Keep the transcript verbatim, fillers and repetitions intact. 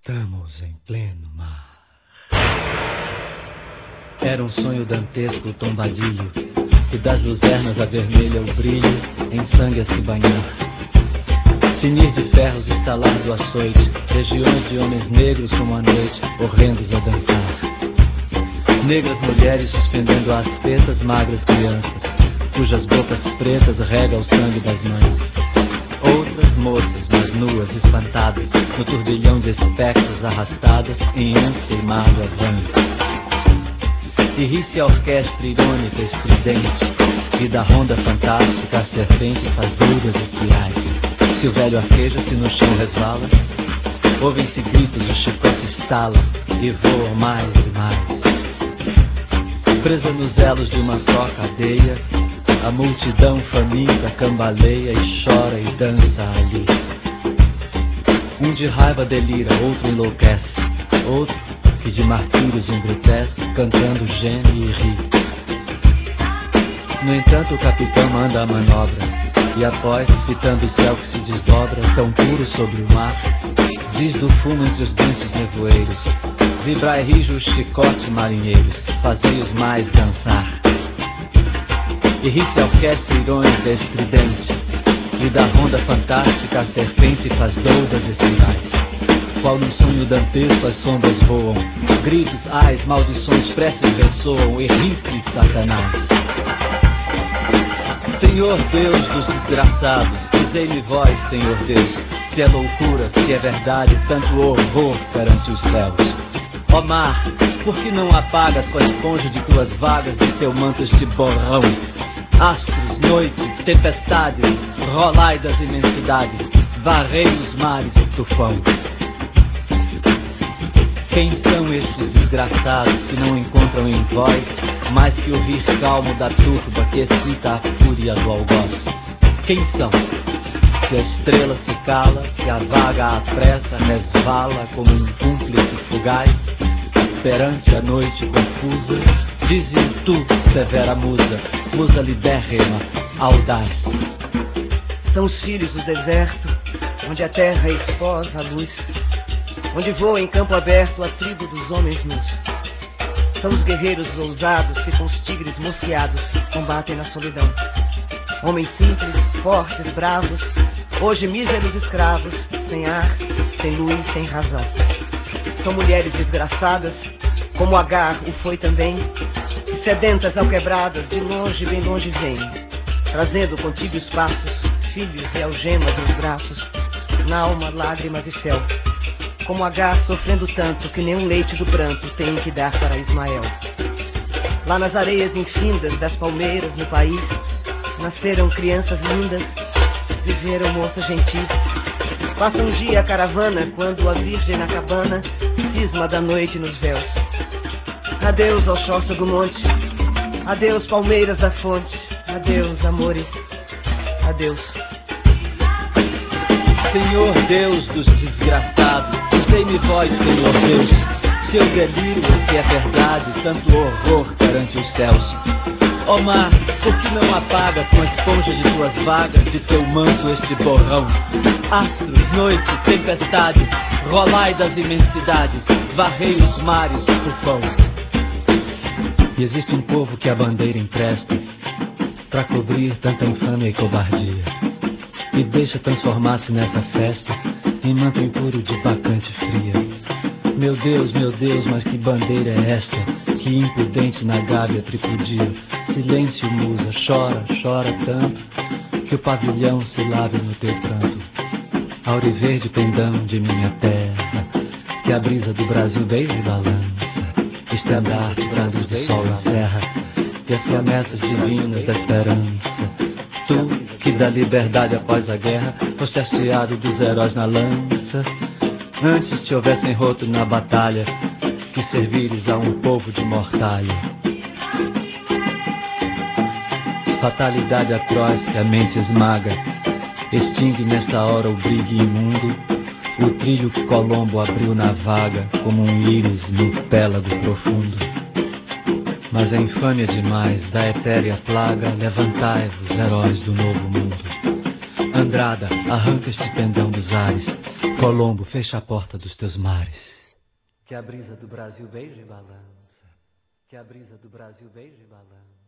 Estamos em pleno mar. Era um sonho dantesco, tombadilho, que das luzernas avermelha o brilho, em sangue a se banhar. Cinir de ferros, estalar do açoite, legiões de homens negros como a noite, horrendos a dançar. Negras mulheres suspendendo às tetas magras crianças, cujas bocas pretas rega o sangue das mães. Outras moças, mas nuas, espantadas, no turbilhão de espectros arrastadas, em ânsia e mágoa vã. E ri-se a orquestra irônica, estridente, e da ronda fantástica a serpente faz dúvidas espirais. Se o velho arqueja, se no chão resvala, ouvem-se gritos, o chicote estala, e voam mais e mais. Presa nos elos de uma só cadeia, a multidão faminta cambaleia e chora e dança ali. Um de raiva delira, outro enlouquece, outro que de martírios embrutece, cantando geme e ri. No entanto o capitão manda a manobra, e após, fitando o céu que se desdobra, tão puro sobre o mar, diz do fumo entre os dentes nevoeiros: vibrai rijo o chicote, marinheiros, fazei-os mais dançar. E ri-se a orquestra irônica estridente, e da ronda fantástica a serpente faz doudas espirais. Qual num sonho dantesco as sombras voam, gritos, ais, maldições, preces ressoam, e ri-se Satanás. Senhor Deus dos desgraçados, dizei-me vós, Senhor Deus, se é loucura, se é verdade, tanto horror perante os céus. Ó mar, por que não apagas com a esponja de tuas vagas de teu manto este borrão? Astros, noites, tempestades, rolai das imensidades, varrei os mares do tufão. Quem são estes desgraçados que não encontram em vós mais que o rir calmo da turba que excita a fúria do algoz? Quem são? Se a estrela se cala, se a vaga à pressa resvala como um cúmplice fugaz, perante a noite confusa, dize tu, severa musa, musa libérrima, audaz. São os filhos do deserto, onde a terra exposa a luz, onde voa em campo aberto a tribo dos homens nus. São os guerreiros ousados que com os tigres mosqueados combatem na solidão. Homens simples, fortes, bravos, hoje míseros escravos, sem ar, sem luz, sem razão. São mulheres desgraçadas, como Agar o foi também, e sedentas alquebradas, de longe, bem longe vêm, trazendo contigo os passos, filhos e algemas nos braços, na alma lágrimas e fel. Como Agar sofrendo tanto que nenhum leite do pranto tem que dar para Ismael. Lá nas areias infindas das palmeiras no país, nasceram crianças lindas, viveram moças gentis. Passa um dia a caravana, quando a virgem na cabana cisma da noite nos véus. Adeus, ó choça do monte, adeus, palmeiras da fonte, adeus, amores, adeus. Senhor Deus dos desgraçados, dizei-me vós, Senhor Deus, se eu delírio, se é verdade, tanto horror perante os céus. Ó mar, por que não apaga com a esponja de tuas vagas, de teu manto este borrão? Astros, noites, tempestades, rolai das imensidades, varrei os mares do tufão. E existe um povo que a bandeira empresta pra cobrir tanta infâmia e cobardia, e deixa transformar-se nessa festa em manto impuro de bacante fria. Meu Deus, meu Deus, mas que bandeira é esta, que impudente na gávea tripudia? Silêncio, musa, chora, chora tanto, que o pavilhão se lave no teu pranto. Auriverde pendão de minha terra, que a brisa do Brasil beija e balança, estandarte brandos de sol na serra, e as promessas divinas da esperança. Tu, que da liberdade após a guerra foste hasteado dos heróis na lança, antes te houvessem roto na batalha, que servires a um povo de mortalha. Fatalidade atroz que a mente esmaga, extingue nesta hora o brigue imundo, o trilho que Colombo abriu na vaga, como um íris no pélago profundo. Mas é infâmia demais da etérea plaga, levantai-vos, heróis do novo mundo. Andrada, arranca este pendão dos ares, Colombo, fecha a porta dos teus mares. Que a brisa do Brasil beije e balança. Que a brisa do Brasil beije e balança.